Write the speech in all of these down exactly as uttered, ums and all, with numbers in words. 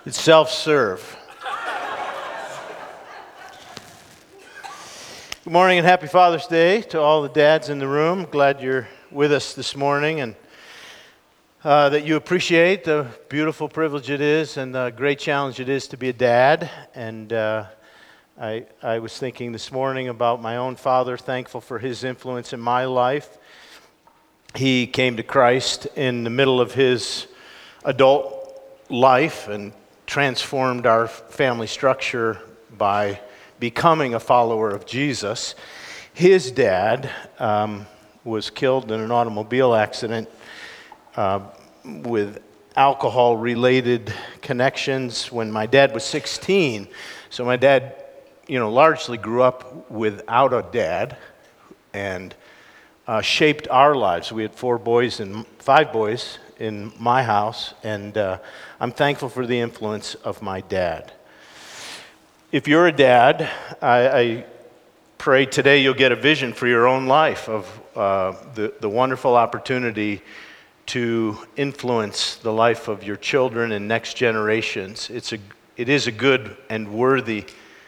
It's self-serve. Good morning and happy Father's Day to all the dads in the room. Glad you're with us this morning and uh, that you appreciate the beautiful privilege it is and the great challenge it is to be a dad. And uh, I, I was thinking this morning about my own father, thankful for his influence in my life. He came to Christ in the middle of his adult life and transformed our family structure by becoming a follower of Jesus. His dad um, was killed in an automobile accident uh, with alcohol-related connections when my dad was sixteen. So my dad, you know, largely grew up without a dad and uh, shaped our lives. We had four boys and five boys in my house, and uh, I'm thankful for the influence of my dad. If you're a dad, I, I pray today you'll get a vision for your own life of uh, the, the wonderful opportunity to influence the life of your children and next generations. It's a, it is a good and worthy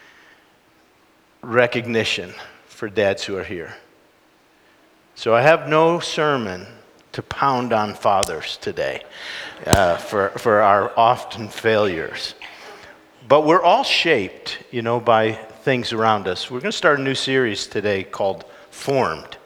recognition for dads who are here. So I have no sermon to pound on fathers today uh, for, for our often failures. But we're all shaped, you know, by things around us. We're going to start a new series today called Formed.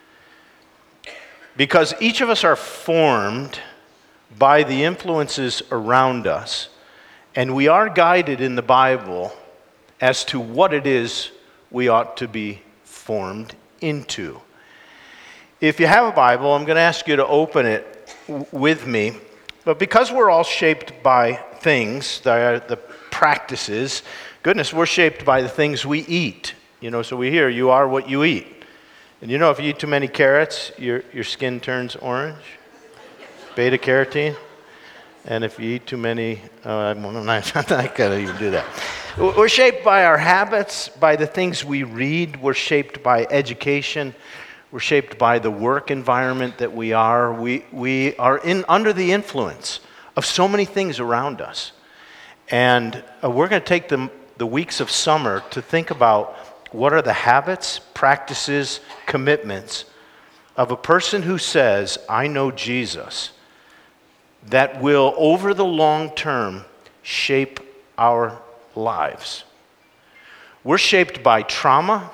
Because each of us are formed by the influences around us, and we are guided in the Bible as to what it is we ought to be formed into. If you have a Bible, I'm going to ask you to open it w- with me. But because we're all shaped by things, the, the practices, goodness, we're shaped by the things we eat. You know, so we hear, you are what you eat. And you know, if you eat too many carrots, your, your skin turns orange, beta carotene. And if you eat too many, uh, I'm not, I'm not going to even do that. We're shaped by our habits, by the things we read. We're shaped by education. We're shaped by the work environment that we are. We, we are in under the influence of so many things around us. And uh, we're going to take the, the weeks of summer to think about what are the habits, practices, commitments of a person who says, I know Jesus, that will, over the long term, shape our lives. We're shaped by trauma,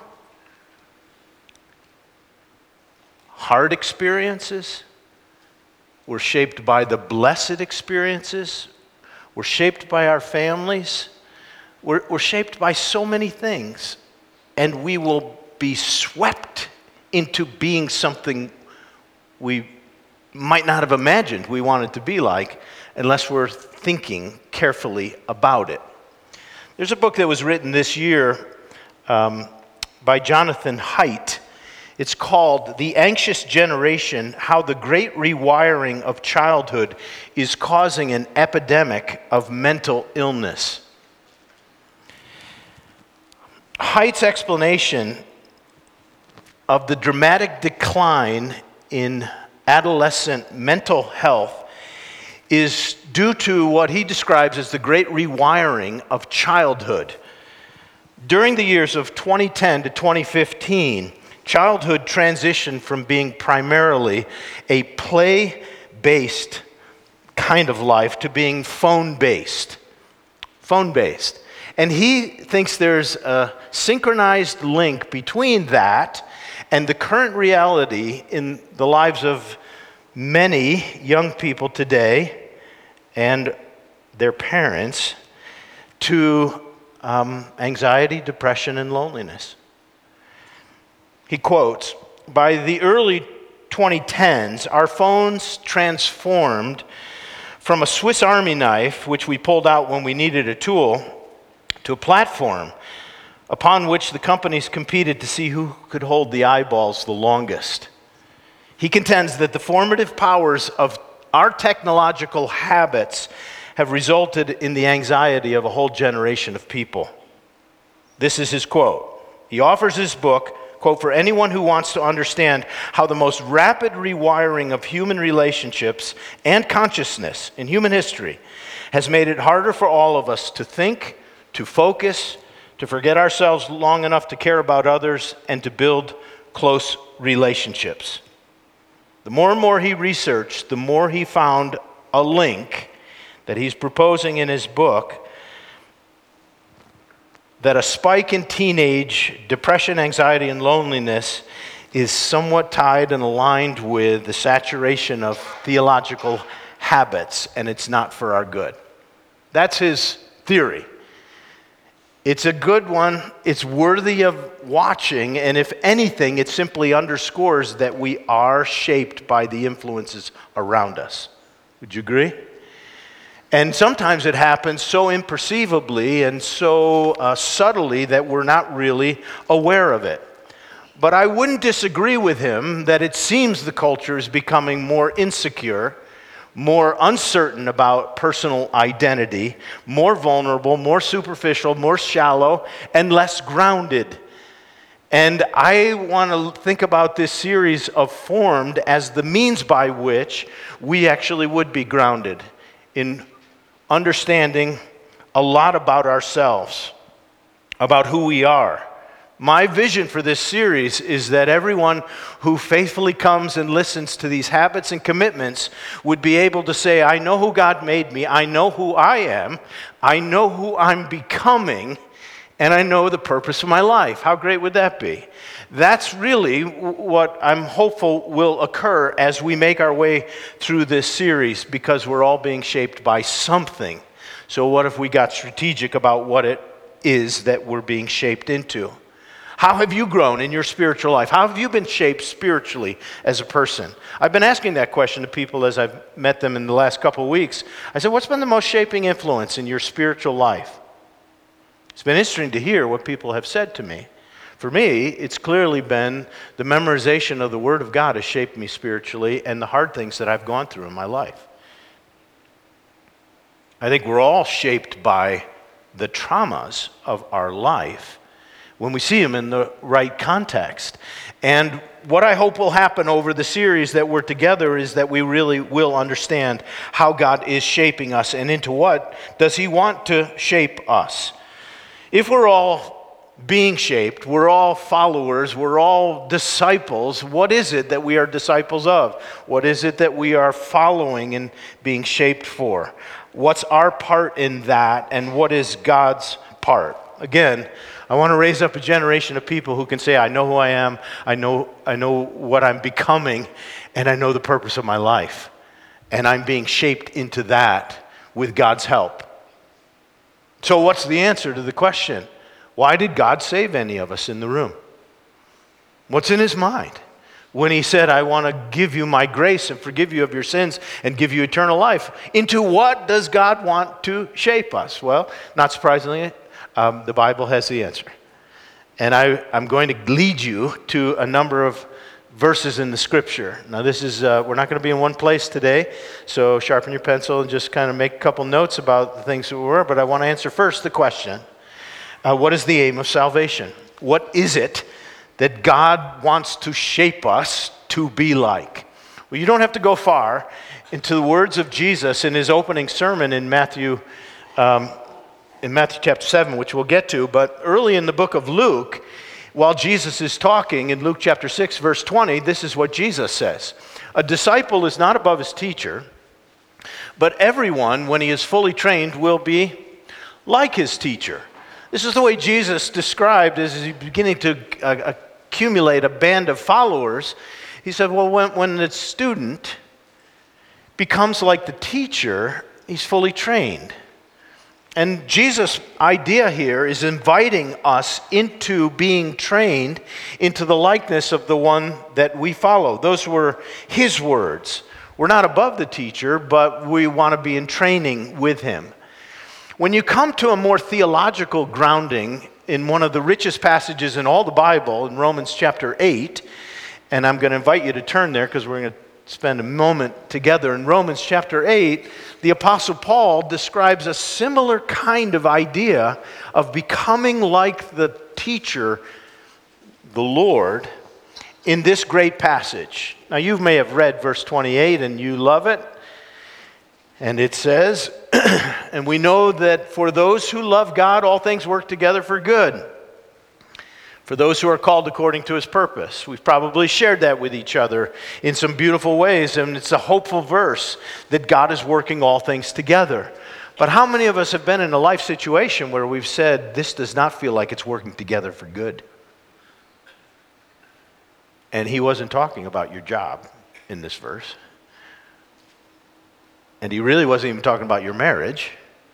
hard experiences. We're shaped by the blessed experiences. We're shaped by our families. We're, we're shaped by so many things. And we will be swept into being something we might not have imagined we wanted to be like unless we're thinking carefully about it. There's a book that was written this year um, by Jonathan Haidt. It's called The Anxious Generation, How the Great Rewiring of Childhood is Causing an Epidemic of Mental Illness. Haidt's explanation of the dramatic decline in adolescent mental health is due to what he describes as the great rewiring of childhood. During the years of twenty ten to twenty fifteen, childhood transitioned from being primarily a play-based kind of life to being phone-based. Phone-based. And he thinks there's a synchronized link between that and the current reality in the lives of many young people today and their parents to um, anxiety, depression, and loneliness. He quotes, by the early twenty tens, our phones transformed from a Swiss Army knife, which we pulled out when we needed a tool, to a platform upon which the companies competed to see who could hold the eyeballs the longest. He contends that the formative powers of our technological habits have resulted in the anxiety of a whole generation of people. This is his quote. He offers his book, quote, "For anyone who wants to understand how the most rapid rewiring of human relationships and consciousness in human history has made it harder for all of us to think, to focus, to forget ourselves long enough to care about others, and to build close relationships." The more and more he researched, the more he found a link that he's proposing in his book, that a spike in teenage depression, anxiety, and loneliness is somewhat tied and aligned with the saturation of theological habits, and it's not for our good. That's his theory. It's a good one. It's worthy of watching, and if anything, it simply underscores that we are shaped by the influences around us. Would you agree? And sometimes it happens so imperceivably and so uh, subtly that we're not really aware of it. But I wouldn't disagree with him that it seems the culture is becoming more insecure, more uncertain about personal identity, more vulnerable, more superficial, more shallow, and less grounded. And I want to think about this series of Formed as the means by which we actually would be grounded in understanding a lot about ourselves, about who we are. My vision for this series is that everyone who faithfully comes and listens to these habits and commitments would be able to say, I know who God made me, I know who I am, I know who I'm becoming, and I know the purpose of my life. How great would that be? That's really what I'm hopeful will occur as we make our way through this series, because we're all being shaped by something. So what if we got strategic about what it is that we're being shaped into? How have you grown in your spiritual life? How have you been shaped spiritually as a person? I've been asking that question to people as I've met them in the last couple of weeks. I said, what's been the most shaping influence in your spiritual life? It's been interesting to hear what people have said to me. For me, it's clearly been the memorization of the Word of God has shaped me spiritually, and the hard things that I've gone through in my life. I think we're all shaped by the traumas of our life when we see them in the right context. And what I hope will happen over the series that we're together is that we really will understand how God is shaping us, and into what does He want to shape us. If we're all being shaped, we're all followers, we're all disciples, what is it that we are disciples of? What is it that we are following and being shaped for? What's our part in that, and what is God's part? Again, I want to raise up a generation of people who can say, I know who I am, I know, I know what I'm becoming, and I know the purpose of my life. And I'm being shaped into that with God's help. So what's the answer to the question? Why did God save any of us in the room? What's in His mind when He said, I want to give you my grace and forgive you of your sins and give you eternal life? Into what does God want to shape us? Well, not surprisingly, um, the Bible has the answer. And I, I'm going to lead you to a number of verses in the Scripture. Now this is, uh, we're not going to be in one place today, so sharpen your pencil and just kind of make a couple notes about the things that we were, but I want to answer first the question, uh, what is the aim of salvation? What is it that God wants to shape us to be like? Well, you don't have to go far into the words of Jesus in His opening sermon in Matthew, um, in Matthew chapter seven, which we'll get to, but early in the book of Luke, while Jesus is talking in Luke chapter six, verse twenty, this is what Jesus says. A disciple is not above his teacher, but everyone, when he is fully trained, will be like his teacher. This is the way Jesus described as he's beginning to uh, accumulate a band of followers. He said, well, when, when the student becomes like the teacher, he's fully trained. And Jesus' idea here is inviting us into being trained into the likeness of the one that we follow. Those were His words. We're not above the teacher, but we want to be in training with him. When you come to a more theological grounding in one of the richest passages in all the Bible, in Romans chapter eight, and I'm going to invite you to turn there because we're going to spend a moment together. In Romans chapter eight, the Apostle Paul describes a similar kind of idea of becoming like the teacher the Lord in this great passage. Now, you may have read verse twenty-eight and you love it. And it says, and we know that for those who love God, all things work together for good. For those who are called according to his purpose. We've probably shared that with each other in some beautiful ways, and it's a hopeful verse that God is working all things together. But how many of us have been in a life situation where we've said, this does not feel like it's working together for good? And he wasn't talking about your job in this verse. And he really wasn't even talking about your marriage.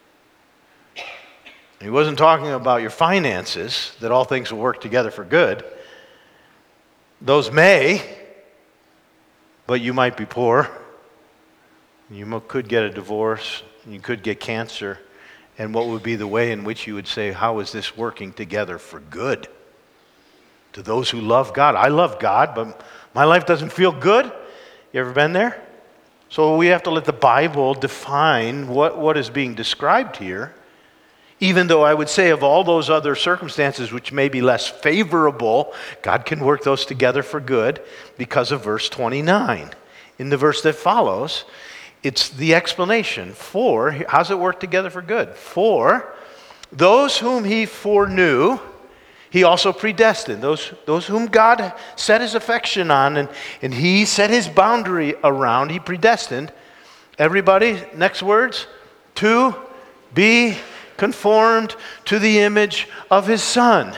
He wasn't talking about your finances, that all things will work together for good. Those may, but you might be poor. You mo- could get a divorce. You could get cancer. And what would be the way in which you would say, how is this working together for good? To those who love God. I love God, but my life doesn't feel good. You ever been there? So we have to let the Bible define what, what is being described here, even though I would say of all those other circumstances which may be less favorable, God can work those together for good because of verse twenty-nine. In the verse that follows, it's the explanation for, how's it work together for good? For those whom he foreknew, he also predestined. Those, those whom God set his affection on and, and he set his boundary around, he predestined. Everybody, next words, to be conformed to the image of his Son,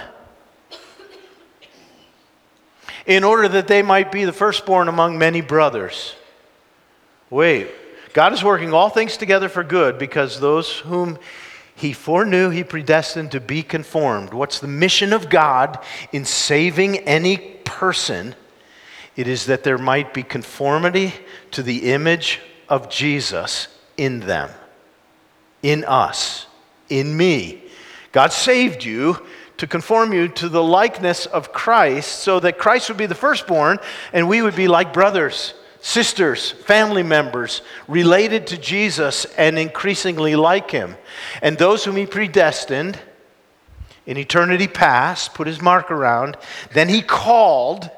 in order that they might be the firstborn among many brothers. Wait, God is working all things together for good because those whom he foreknew, he predestined to be conformed. What's the mission of God in saving any person? It is that there might be conformity to the image of Jesus in them, in us, in me. God saved you to conform you to the likeness of Christ so that Christ would be the firstborn and we would be like brothers, sisters, family members, related to Jesus and increasingly like him. And those whom he predestined in eternity past, put his mark around, then he called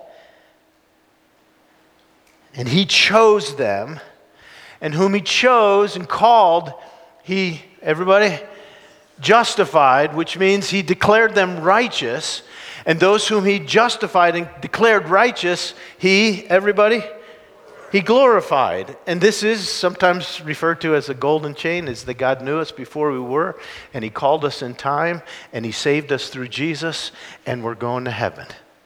and he chose them, and whom he chose and called, he, everybody, justified, which means he declared them righteous. And those whom he justified and declared righteous, he, everybody, he glorified. And this is sometimes referred to as a golden chain, is that God knew us before we were, and he called us in time, and he saved us through Jesus, and we're going to heaven.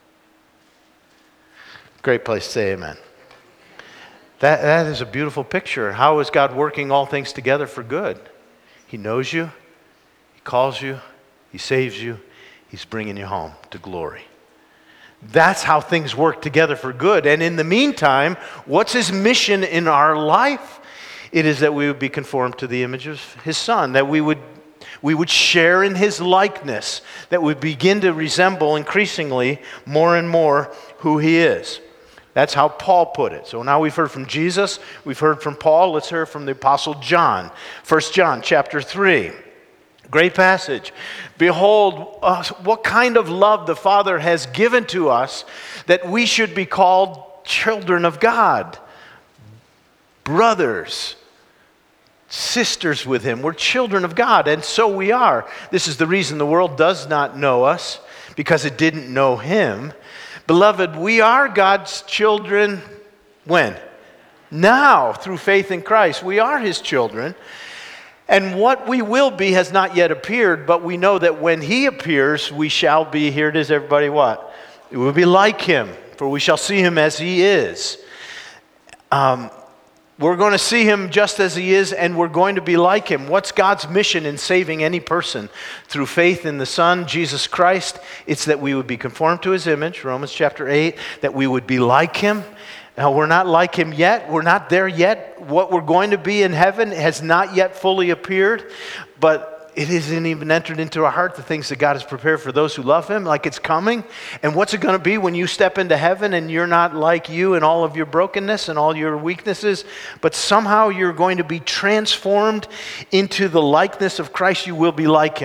Great place to say amen. That, that is a beautiful picture. How is God working all things together for good? He knows you, he calls you, he saves you, he's bringing you home to glory. That's how things work together for good. And in the meantime, what's his mission in our life? It is that we would be conformed to the image of his Son, that we would, we would share in his likeness, that we begin to resemble increasingly more and more who he is. That's how Paul put it. So now we've heard from Jesus, we've heard from Paul, let's hear from the Apostle John. First John chapter three. Great passage. Behold, uh, what kind of love the Father has given to us that we should be called children of God. Brothers, sisters with him. We're children of God, and so we are. This is the reason the world does not know us, because it didn't know him. Beloved, we are God's children when? Now, through faith in Christ. We are his children. And what we will be has not yet appeared, but we know that when he appears, we shall be, here it is, everybody, what? It will be like him, for we shall see him as he is. Um, we're going to see him just as he is, and we're going to be like him. What's God's mission in saving any person? Through faith in the Son, Jesus Christ, it's that we would be conformed to his image, Romans chapter eight, that we would be like him. Now, we're not like him yet. We're not there yet. What we're going to be in heaven has not yet fully appeared, but it isn't even entered into our heart, the things that God has prepared for those who love him, like it's coming. And what's it going to be when you step into heaven and you're not like you and all of your brokenness and all your weaknesses, but somehow you're going to be transformed into the likeness of Christ. You will be like him.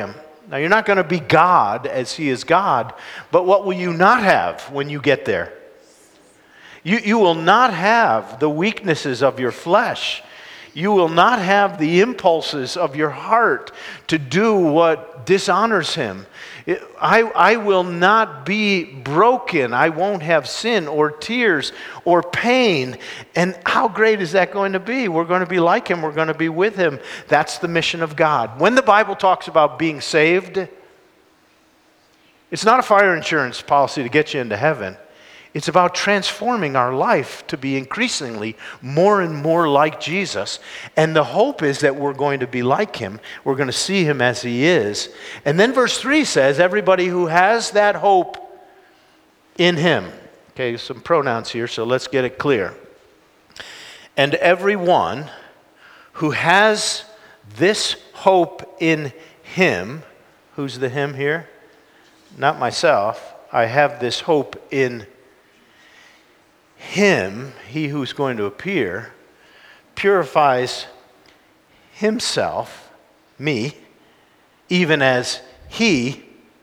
Now, you're not going to be God as he is God, but what will you not have when you get there? You, you will not have the weaknesses of your flesh. You will not have the impulses of your heart to do what dishonors him. It, I, I will not be broken. I won't have sin or tears or pain. And how great is that going to be? We're going to be like him. We're going to be with him. That's the mission of God. When the Bible talks about being saved, it's not a fire insurance policy to get you into heaven. It's about transforming our life to be increasingly more and more like Jesus. And the hope is that we're going to be like him. We're going to see him as he is. And then verse three says, everybody who has that hope in him. Okay, some pronouns here, so let's get it clear. And everyone who has this hope in him, who's the him here? Not myself. I have this hope in him, he who's going to appear, purifies himself, me, even as he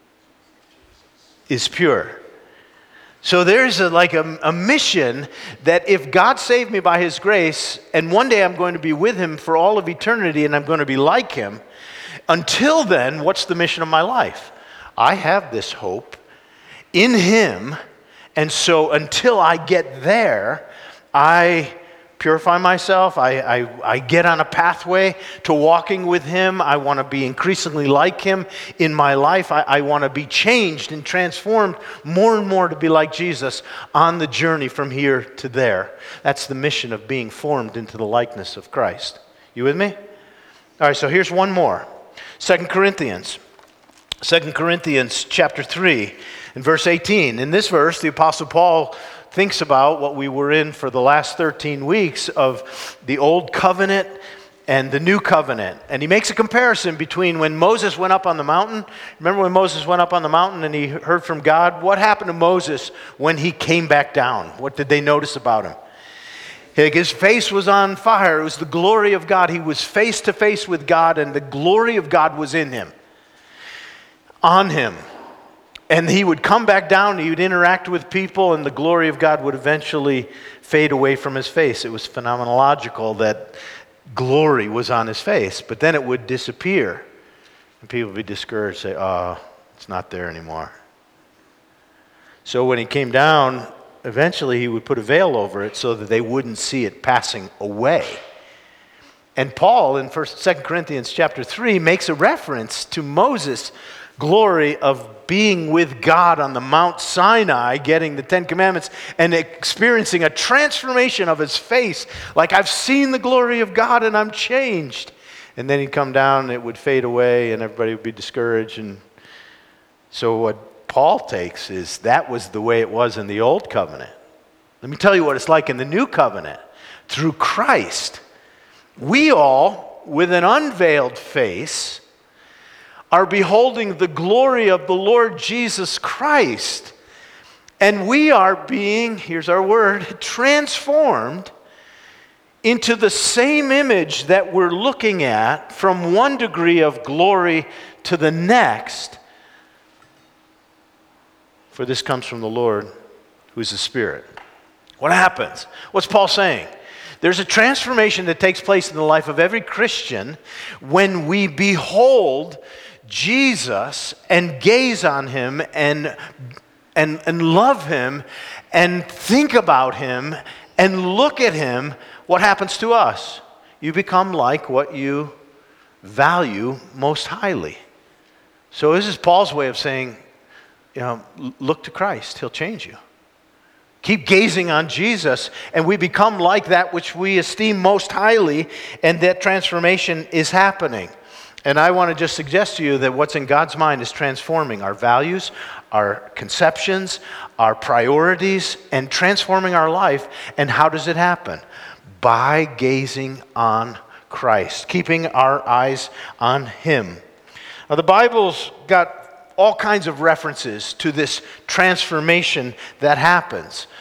is pure. So there's a, like a, a mission that if God saved me by his grace, and one day I'm going to be with him for all of eternity and I'm going to be like him, until then, what's the mission of my life? I have this hope in him. And so until I get there, I purify myself. I, I, I get on a pathway to walking with him. I want to be increasingly like him in my life. I, I want to be changed and transformed more and more to be like Jesus on the journey from here to there. That's the mission of being formed into the likeness of Christ. You with me? All right, so here's one more. Second Corinthians. Second Corinthians chapter three. In verse eighteen, in this verse, the Apostle Paul thinks about what we were in for the last thirteen weeks of the Old Covenant and the New Covenant. And he makes a comparison between when Moses went up on the mountain. Remember when Moses went up on the mountain and he heard from God? What happened to Moses when he came back down? What did they notice about him? His face was on fire. It was the glory of God. He was face to face with God, and the glory of God was in him, on him. And he would come back down, he would interact with people, and the glory of God would eventually fade away from his face. It was phenomenological that glory was on his face, but then it would disappear. And people would be discouraged, say, oh, it's not there anymore. So when he came down, eventually he would put a veil over it so that they wouldn't see it passing away. And Paul in First, Second Corinthians chapter three makes a reference to Moses' glory of being with God on the Mount Sinai, getting the Ten Commandments, and experiencing a transformation of his face. Like, I've seen the glory of God and I'm changed. And then he'd come down and it would fade away and everybody would be discouraged. And so what Paul takes is that was the way it was in the Old Covenant. Let me tell you what it's like in the New Covenant. Through Christ, we all, with an unveiled face, are beholding the glory of the Lord Jesus Christ. And we are being, here's our word, transformed into the same image that we're looking at from one degree of glory to the next. For this comes from the Lord, who is the Spirit. What happens? What's Paul saying? There's a transformation that takes place in the life of every Christian when we behold Jesus and gaze on him and, and, and love him and think about him and look at him. What happens to us? You become like what you value most highly. So this is Paul's way of saying, you know, look to Christ. He'll change you. Keep gazing on Jesus, and we become like that which we esteem most highly, and that transformation is happening. And I want to just suggest to you that what's in God's mind is transforming our values, our conceptions, our priorities, and transforming our life. And how does it happen? By gazing on Christ, keeping our eyes on him. Now, the Bible's got all kinds of references to this transformation that happens.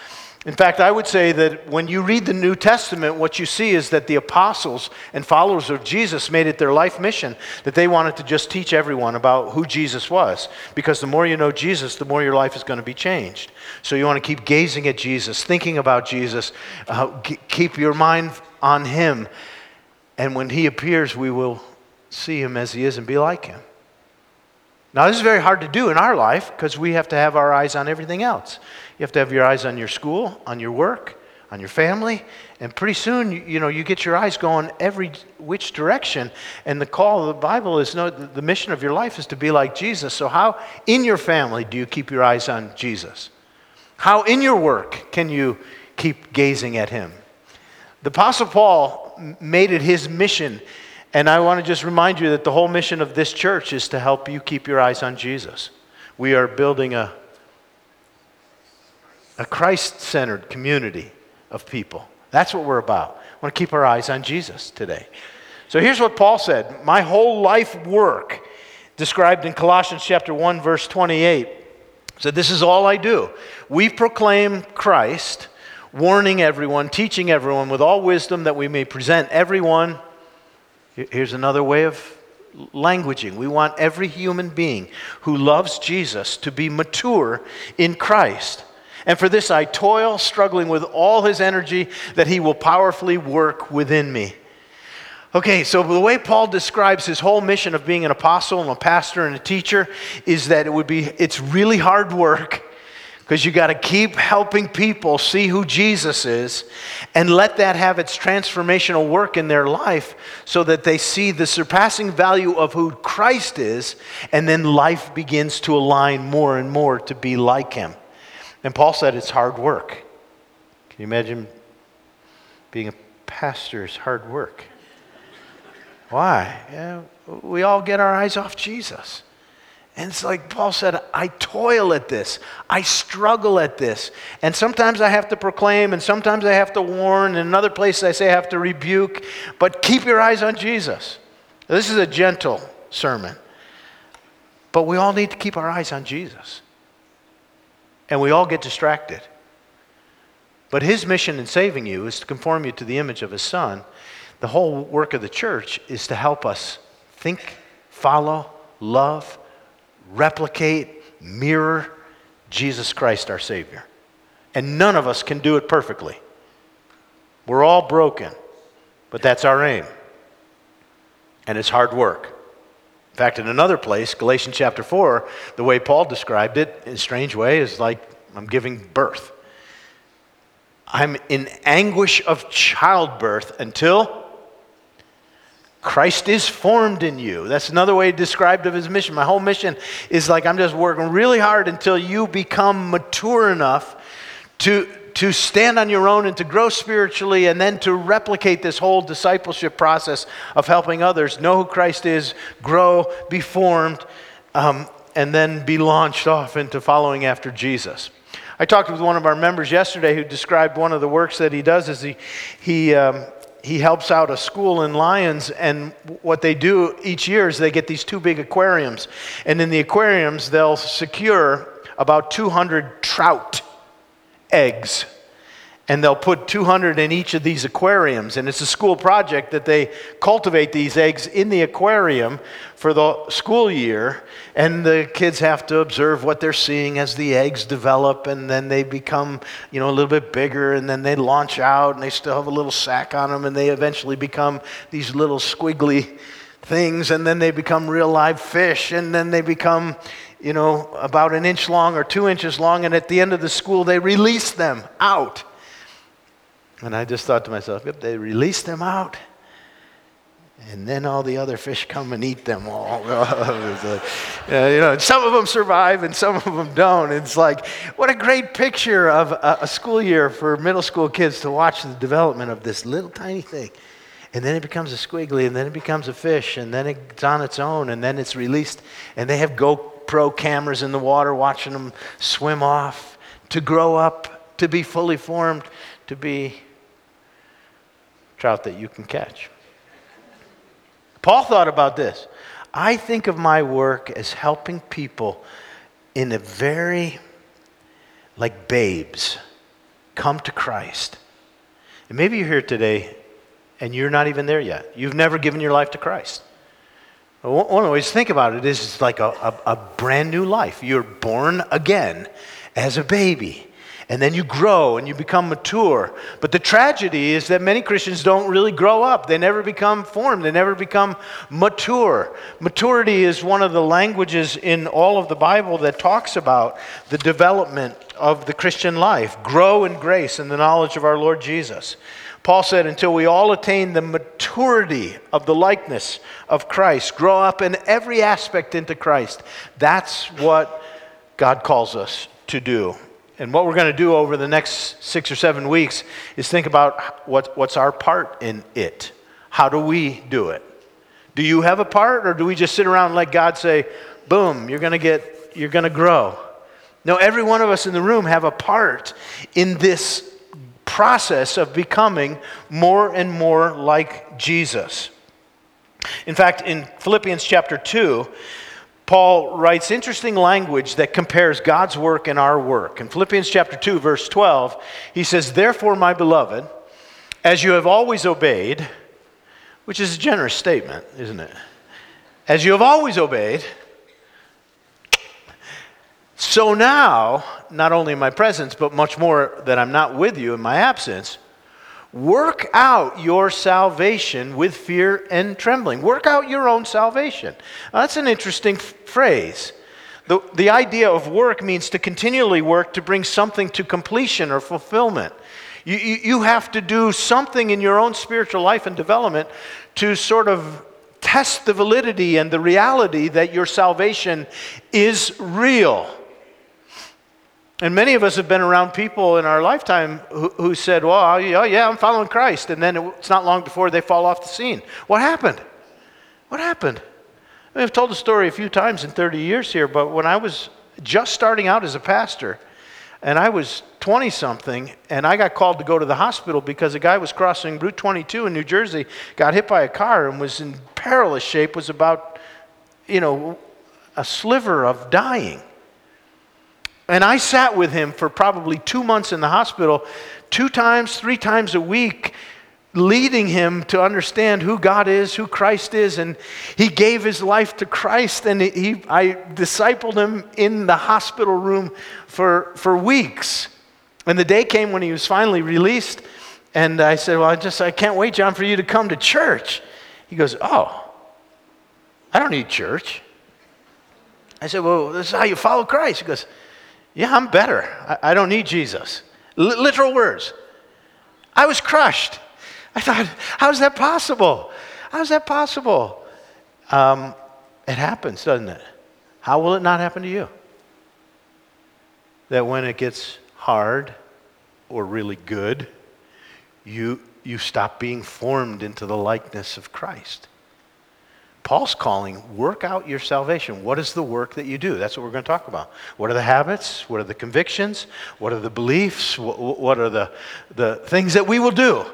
In fact, I would say that when you read the New Testament, what you see is that the apostles and followers of Jesus made it their life mission that they wanted to just teach everyone about who Jesus was. Because the more you know Jesus, the more your life is going to be changed. So you want to keep gazing at Jesus, thinking about Jesus, uh, keep your mind on him. And when he appears, we will see him as he is and be like him. Now, this is very hard to do in our life because we have to have our eyes on everything else. You have to have your eyes on your school, on your work, on your family, and pretty soon, you, you know, you get your eyes going every which direction. And the call of the Bible is, no, the mission of your life is to be like Jesus. So how in your family do you keep your eyes on Jesus? How in your work can you keep gazing at him? The Apostle Paul made it his mission. And I want to just remind you that the whole mission of this church is to help you keep your eyes on Jesus. We are building a, a Christ-centered community of people. That's what we're about. We want to keep our eyes on Jesus today. So here's what Paul said. My whole life work, described in Colossians chapter one, verse twenty-eight, said, this is all I do. We proclaim Christ, warning everyone, teaching everyone with all wisdom that we may present everyone. Here's another way of languaging. We want every human being who loves Jesus to be mature in Christ. And for this I toil, struggling with all his energy that he will powerfully work within me. Okay, so the way Paul describes his whole mission of being an apostle and a pastor and a teacher is that it would be, it's really hard work, because you got to keep helping people see who Jesus is and let that have its transformational work in their life so that they see the surpassing value of who Christ is, and then life begins to align more and more to be like him. And Paul said it's hard work. Can you imagine being a pastor is hard work? Why? Yeah, we all get our eyes off Jesus. And it's like Paul said, I toil at this. I struggle at this. And sometimes I have to proclaim, and sometimes I have to warn, and in other places I say I have to rebuke. But keep your eyes on Jesus. This is a gentle sermon. But we all need to keep our eyes on Jesus. And we all get distracted. But his mission in saving you is to conform you to the image of his Son. The whole work of the church is to help us think, follow, love, replicate, mirror Jesus Christ, our Savior. And none of us can do it perfectly. We're all broken, but that's our aim. And it's hard work. In fact, in another place, Galatians chapter four, the way Paul described it, in a strange way, is like I'm giving birth. I'm in anguish of childbirth until Christ is formed in you. That's another way described of his mission. My whole mission is like I'm just working really hard until you become mature enough to, to stand on your own and to grow spiritually, and then to replicate this whole discipleship process of helping others know who Christ is, grow, be formed, um, and then be launched off into following after Jesus. I talked with one of our members yesterday who described one of the works that he does is he, he um, He helps out a school in Lyons, and what they do each year is they get these two big aquariums. And in the aquariums, they'll secure about two hundred trout eggs. And they'll put two hundred in each of these aquariums. And it's a school project that they cultivate these eggs in the aquarium for the school year. And the kids have to observe what they're seeing as the eggs develop. And then they become, you know, a little bit bigger. And then they launch out and they still have a little sack on them. And they eventually become these little squiggly things. And then they become real live fish. And then they become, you know, about an inch long or two inches long. And at the end of the school, they release them out. And I just thought to myself, yep, they release them out, and then all the other fish come and eat them all. uh, you know, some of them survive and some of them don't. It's like, what a great picture of a, a school year for middle school kids to watch the development of this little tiny thing. And then it becomes a squiggly, and then it becomes a fish, and then it's on its own, and then it's released. And they have GoPro cameras in the water watching them swim off to grow up, to be fully formed, to be trout that you can catch. Paul thought about this. I think of my work as helping people in a very, like babes. come to Christ. And maybe you're here today and you're not even there yet. You've never given your life to Christ. One of the ways to think about it is it's like a, a, a brand new life. You're born again as a baby. And then you grow and you become mature. But the tragedy is that many Christians don't really grow up. They never become formed. They never become mature. Maturity is one of the languages in all of the Bible that talks about the development of the Christian life. Grow in grace and the knowledge of our Lord Jesus. Paul said, until we all attain the maturity of the likeness of Christ, grow up in every aspect into Christ. That's what God calls us to do. And what we're going to do over the next six or seven weeks is think about what, what's our part in it. How do we do it? Do you have a part, or do we just sit around and let God say, boom, you're going to get, you're going to grow? No, every one of us in the room have a part in this process of becoming more and more like Jesus. In fact, in Philippians chapter two, Paul writes interesting language that compares God's work and our work. In Philippians chapter two, verse twelve, he says, therefore, my beloved, as you have always obeyed, which is a generous statement, isn't it? As you have always obeyed, so now, not only in my presence, but much more that I'm not with you in my absence, work out your salvation with fear and trembling. Work out your own salvation. Now, that's an interesting f- phrase. The, the idea of work means to continually work to bring something to completion or fulfillment. You, you, you have to do something in your own spiritual life and development to sort of test the validity and the reality that your salvation is real. And many of us have been around people in our lifetime who, who said, well, yeah, yeah, I'm following Christ. And then it's not long before they fall off the scene. What happened? What happened? I mean, I've told the story a few times in thirty years here, but when I was just starting out as a pastor, and I was twenty-something, and I got called to go to the hospital because a guy was crossing Route twenty-two in New Jersey, got hit by a car and was in perilous shape, was about, you know, a sliver of dying. And I sat with him for probably two months in the hospital, two times, three times a week, leading him to understand who God is, who Christ is. And he gave his life to Christ, and he, I discipled him in the hospital room for, for weeks. And the day came when he was finally released, and I said, well, I just, I can't wait, John, for you to come to church. He goes, oh, I don't need church. I said, well, this is how you follow Christ. He goes, yeah, I'm better. I, I don't need Jesus. L- literal words. I was crushed. I thought, how is that possible? How is that possible? Um, it happens, doesn't it? How will it not happen to you? That when it gets hard or really good, you, you stop being formed into the likeness of Christ. Paul's calling, work out your salvation. What is the work that you do? That's what we're going to talk about. What are the habits? What are the convictions? What are the beliefs? What, what are the, the things that we will do?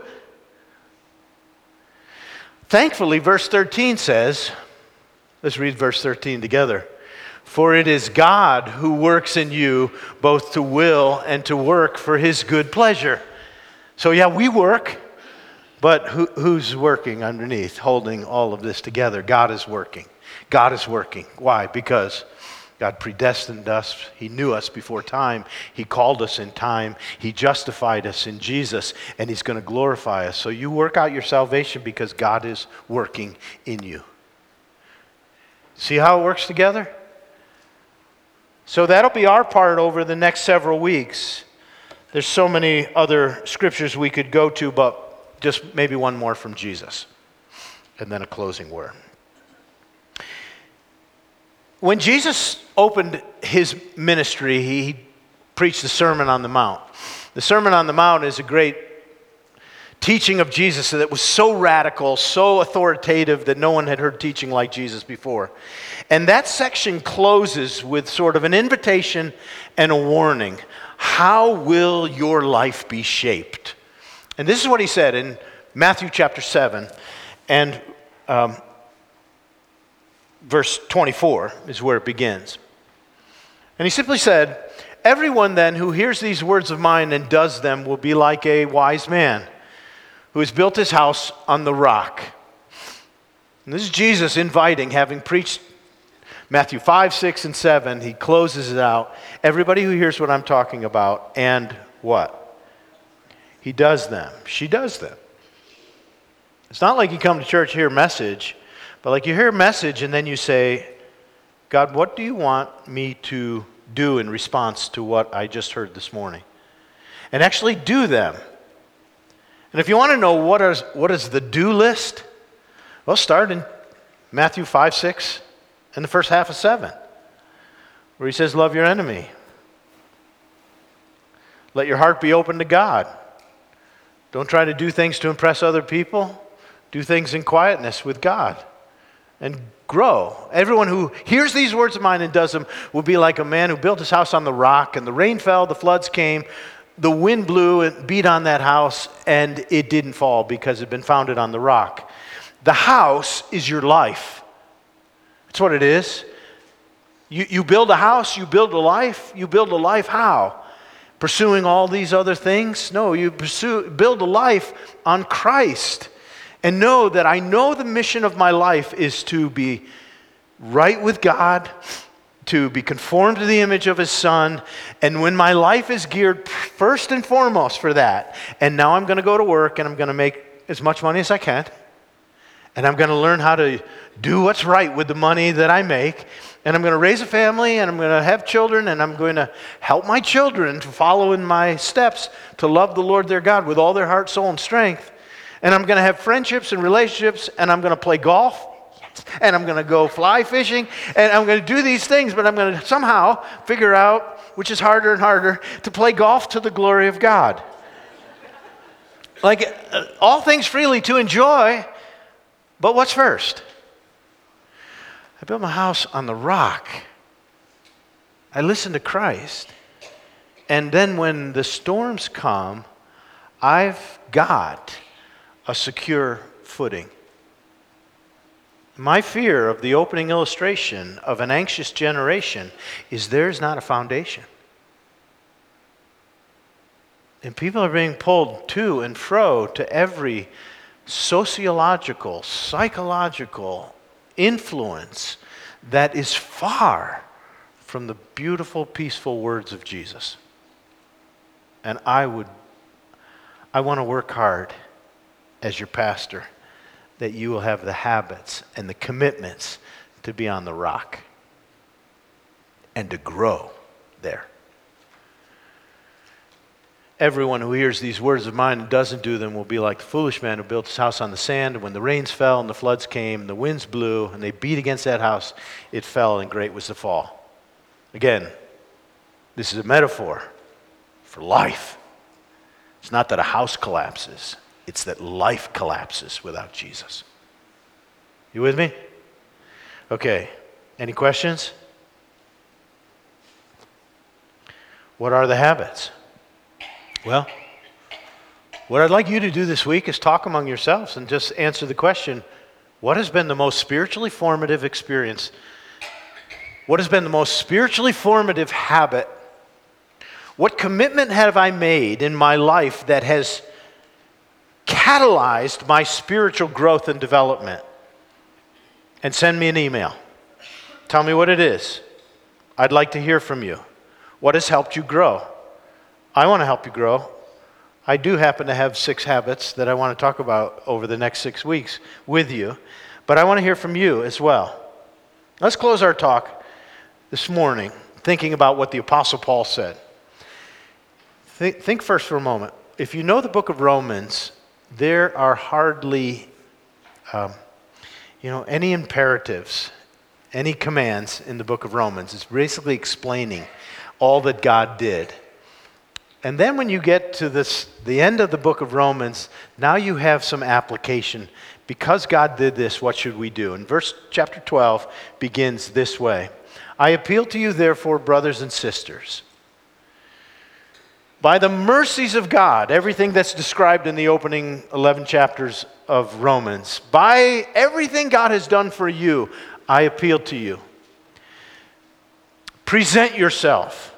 Thankfully, verse thirteen says, let's read verse thirteen together. For it is God who works in you both to will and to work for his good pleasure. So yeah, we work. But who, who's working underneath, holding all of this together? God is working. God is working. Why? Because God predestined us. He knew us before time. He called us in time. He justified us in Jesus, and he's going to glorify us. So you work out your salvation because God is working in you. See how it works together? So that'll be our part over the next several weeks. There's so many other scriptures we could go to, but just maybe one more from Jesus, and then a closing word. When Jesus opened his ministry, he preached the Sermon on the Mount. The Sermon on the Mount is a great teaching of Jesus that was so radical, so authoritative that no one had heard teaching like Jesus before. And that section closes with sort of an invitation and a warning. How will your life be shaped? And this is what he said in Matthew chapter seven, and um, verse twenty-four is where it begins. And he simply said, Everyone then who hears these words of mine and does them will be like a wise man who has built his house on the rock. And this is Jesus inviting, having preached Matthew five, six, and seven, he closes it out. Everybody who hears what I'm talking about, and what? He does them. She does them. It's not like you come to church, hear a message, but like you hear a message and then you say, God, what do you want me to do in response to what I just heard this morning? And actually do them. And if you want to know what is, what is the do list, well, start in Matthew five, six, and the first half of seven, where he says, love your enemy. Let your heart be open to God. Don't try to do things to impress other people. Do things in quietness with God. And grow. Everyone who hears these words of mine and does them will be like a man who built his house on the rock, and the rain fell, the floods came, the wind blew and beat on that house, and it didn't fall because it had been founded on the rock. The house is your life. That's what it is. You, you build a house, you build a life. You build a life how? Pursuing all these other things? No, you pursue, build a life on Christ. And know that I know the mission of my life is to be right with God, to be conformed to the image of His Son. And when my life is geared first and foremost for that, and now I'm going to go to work and I'm going to make as much money as I can, and I'm going to learn how to do what's right with the money that I make, and I'm going to raise a family, and I'm going to have children, and I'm going to help my children to follow in my steps to love the Lord their God with all their heart, soul, and strength. And I'm going to have friendships and relationships, and I'm going to play golf, and I'm going to go fly fishing, and I'm going to do these things, but I'm going to somehow figure out, which is harder and harder, to play golf to the glory of God. Like, uh, all things freely to enjoy, but what's first? I built my house on the rock. I listened to Christ. And then when the storms come, I've got a secure footing. My fear of the opening illustration of an anxious generation is there's not a foundation. And people are being pulled to and fro to every sociological, psychological influence that is far from the beautiful, peaceful words of Jesus. And I would, I want to work hard as your pastor, that you will have the habits and the commitments to be on the rock and to grow there. Everyone who hears these words of mine and doesn't do them will be like the foolish man who built his house on the sand, and when the rains fell and the floods came and the winds blew and they beat against that house, it fell, and great was the fall. Again, this is a metaphor for life. It's not that a house collapses. It's that life collapses without Jesus. You with me? Okay. Any questions? What are the habits? Well, what I'd like you to do this week is talk among yourselves and just answer the question, what has been the most spiritually formative experience? What has been the most spiritually formative habit? What commitment have I made in my life that has catalyzed my spiritual growth and development? And send me an email. Tell me what it is. I'd like to hear from you. What has helped you grow? I want to help you grow. I do happen to have six habits that I want to talk about over the next six weeks with you, but I want to hear from you as well. Let's close our talk this morning thinking about what the Apostle Paul said. Think, think first for a moment. If you know the book of Romans, there are hardly, um, you know, any imperatives, any commands in the book of Romans. It's basically explaining all that God did. And then when you get to this, the end of the book of Romans, now you have some application. Because God did this, what should we do? And verse chapter twelve begins this way. I appeal to you, therefore, brothers and sisters, by the mercies of God, everything that's described in the opening eleven chapters of Romans, by everything God has done for you, I appeal to you. Present yourself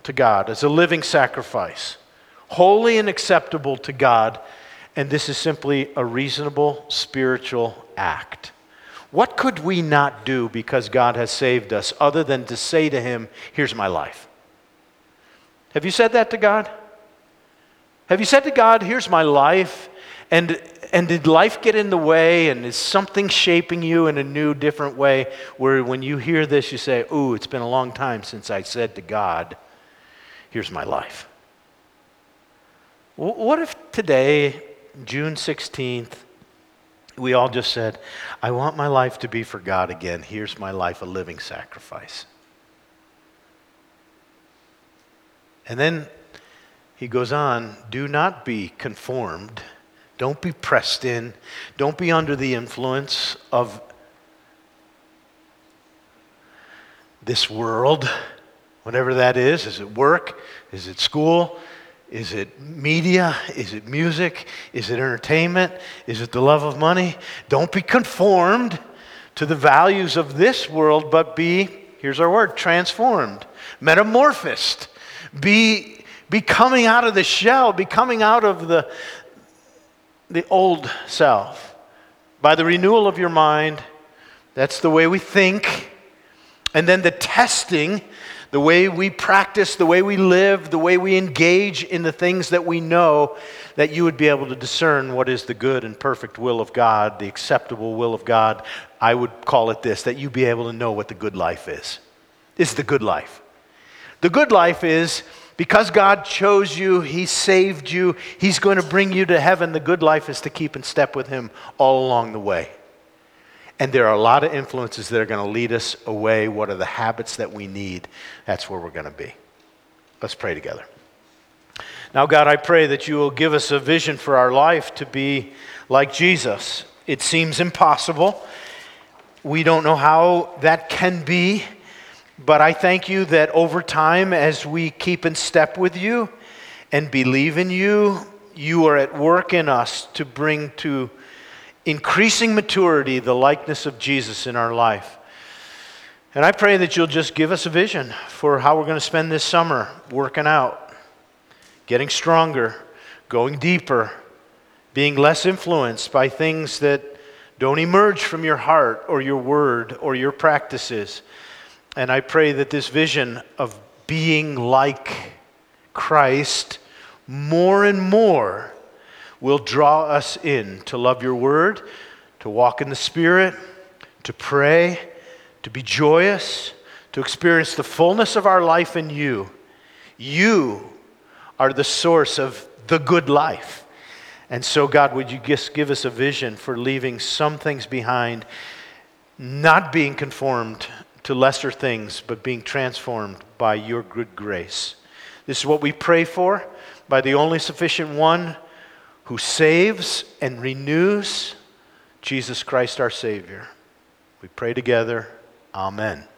to God, as a living sacrifice, holy and acceptable to God, and this is simply a reasonable spiritual act. What could we not do because God has saved us other than to say to him, here's my life? Have you said that to God? Have you said to God, here's my life? And, and did life get in the way, and is something shaping you in a new, different way where when you hear this you say, ooh, it's been a long time since I said to God, here's my life. What if today, June sixteenth, we all just said, I want my life to be for God again. Here's my life, a living sacrifice. And then he goes on, do not be conformed. Don't be pressed in. Don't be under the influence of this world, whatever that is. Is it work? Is it school? Is it media? Is it music? Is it entertainment? Is it the love of money? Don't be conformed to the values of this world, but be, here's our word, transformed, metamorphosed. Be, be coming out of the shell, be coming out of the, the old self. By the renewal of your mind, that's the way we think. And then the testing, the way we practice, the way we live, the way we engage in the things that we know, that you would be able to discern what is the good and perfect will of God, the acceptable will of God. I would call it this, that you be able to know what the good life is. This is the good life. The good life is, because God chose you, he saved you, he's going to bring you to heaven. The good life is to keep in step with him all along the way. And there are a lot of influences that are going to lead us away. What are the habits that we need? That's where we're going to be. Let's pray together. Now, God, I pray that you will give us a vision for our life to be like Jesus. It seems impossible. We don't know how that can be, but I thank you that over time, as we keep in step with you and believe in you, you are at work in us to bring to increasing maturity the likeness of Jesus in our life. And I pray that you'll just give us a vision for how we're going to spend this summer working out, getting stronger, going deeper, being less influenced by things that don't emerge from your heart or your word or your practices. And I pray that this vision of being like Christ more and more will draw us in to love your word, to walk in the Spirit, to pray, to be joyous, to experience the fullness of our life in you. You are the source of the good life. And so, God, would you just give us a vision for leaving some things behind, not being conformed to lesser things, but being transformed by your good grace. This is what we pray for by the only sufficient one who saves and renews, Jesus Christ our Savior. We pray together. Amen.